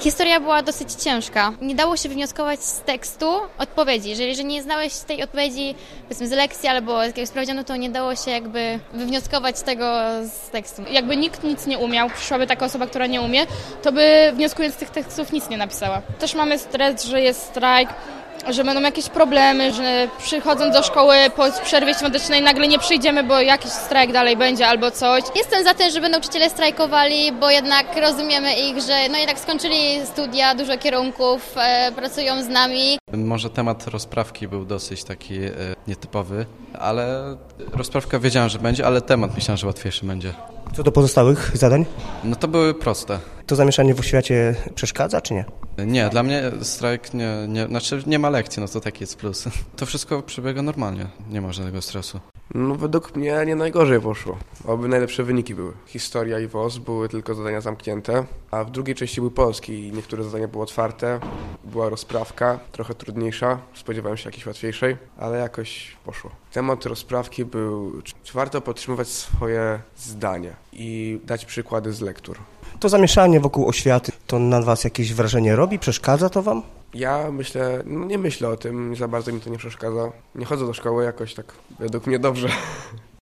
Historia była dosyć ciężka. Nie dało się wywnioskować z tekstu odpowiedzi. Jeżeli nie znałeś tej odpowiedzi, powiedzmy z lekcji albo z jakiegoś sprawdzianu, to nie dało się jakby wywnioskować tego z tekstu. Jakby nikt nic nie umiał, przyszłaby taka osoba, która nie umie, to by wnioskując z tych tekstów nic nie napisała. Też mamy stres, że jest strajk, że będą jakieś problemy, że przychodząc do szkoły po przerwie świątecznej nagle nie przyjdziemy, bo jakiś strajk dalej będzie albo coś. Jestem za tym, żeby nauczyciele strajkowali, bo jednak rozumiemy ich, że jednak skończyli studia, dużo kierunków, pracują z nami. Może temat rozprawki był dosyć taki nietypowy, ale rozprawka wiedziałem, że będzie, ale temat myślałem, że łatwiejszy będzie. Co do pozostałych zadań? No to były proste. To zamieszanie w oświacie przeszkadza, czy nie? Nie, dla mnie strajk nie ma lekcji, no to taki jest plus. To wszystko przebiega normalnie, nie ma żadnego stresu. No według mnie nie najgorzej poszło. Oby najlepsze wyniki były. Historia i WOS były tylko zadania zamknięte, a w drugiej części był polski i niektóre zadania były otwarte. Była rozprawka, trochę trudniejsza, spodziewałem się jakiejś łatwiejszej, ale jakoś poszło. Temat rozprawki był, czy warto podtrzymywać swoje zdanie i dać przykłady z lektur. To zamieszanie wokół oświaty, to na was jakieś wrażenie robi? Przeszkadza to wam? Ja myślę, nie myślę o tym, za bardzo mi to nie przeszkadza. Nie chodzę do szkoły jakoś tak, według mnie dobrze.